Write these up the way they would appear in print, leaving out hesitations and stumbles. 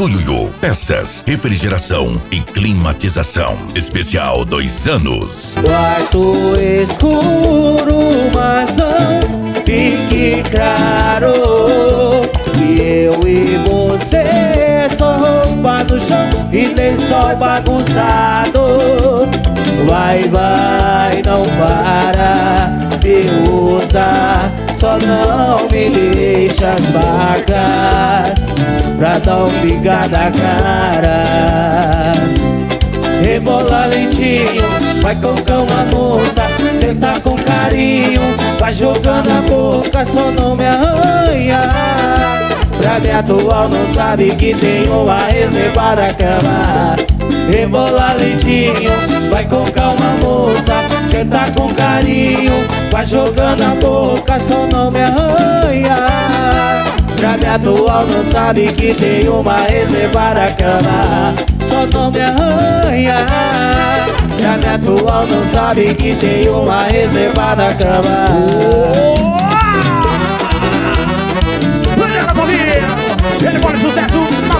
Tuiuiu, peças, refrigeração e climatização. Especial 2 anos. Quarto escuro, maçã, fique claro que eu e você só roupa no chão e lençol bagunçado. Vai, não para de usar, só não me deixa as marcas pra não ficar na cara. Rebola lentinho, vai com calma moça, senta com carinho, vai jogando a boca, só não me arranha. Pra minha atual não sabe que tem uma reserva na cama. Rebola lentinho, vai com calma moça, senta com carinho, vai jogando a boca, só não me arranha. Pra minha atual não sabe que tem uma reserva na cama. Só não me arranha. Pra minha atual não sabe que tem uma reserva na cama. Olha na família, ele pode sucesso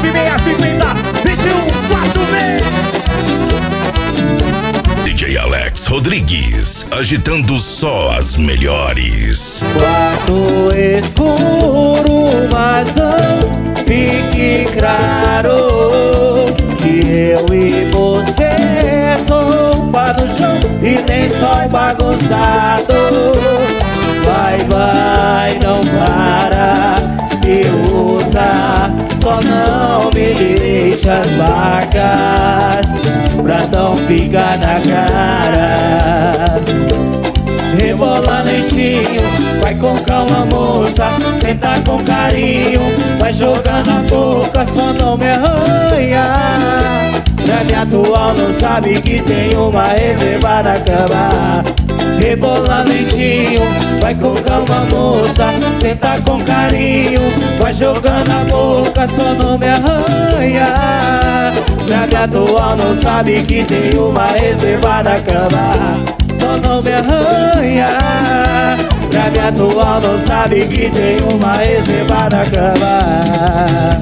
9650-2146. DJ Alex Rodrigues, agitando só as melhores. Quarto escuro, maçã, fique claro que eu e você só roupa no chão e nem sol bagunçado. Vai, não para de usar, só não me deixa as marcas pra não ficar na cara. Rebola lentinho, vai com calma moça, senta com carinho, vai jogando a boca, só não me arranha. Pra minha atual não sabe que tem uma reserva na cama. Rebola lentinho, vai com calma moça, senta com carinho, vai jogando a boca, só não me arranha. Pra minha atual não sabe que tem uma reserva na cama. Só não me arranha. Pra minha atual não sabe que tem uma reserva na cama.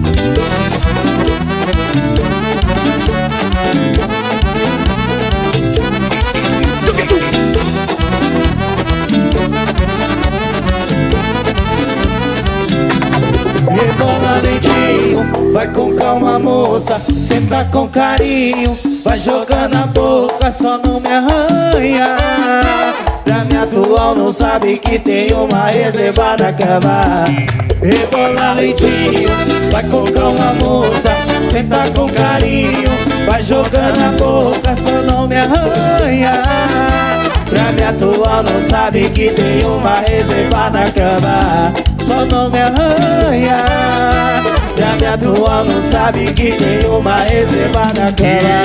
Rebola lentinho, vai com calma moça, senta com carinho, vai jogando a boca, só não me arranha. Pra minha atual não sabe que tem uma reserva na cama. Rebola lentinho, vai com calma moça, senta com carinho, vai jogando a boca, só não me arranha. Pra minha atual não sabe que tem uma reserva na cama. Só não me arranha. Pra minha atual não sabe que tem uma reserva na cama.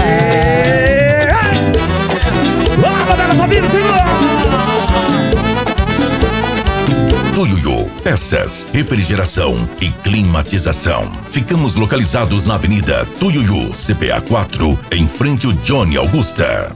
Tuiuiu, peças, refrigeração e climatização. Ficamos localizados na Avenida Tuiuiu, CPA 4, em frente ao Johnny Augusta.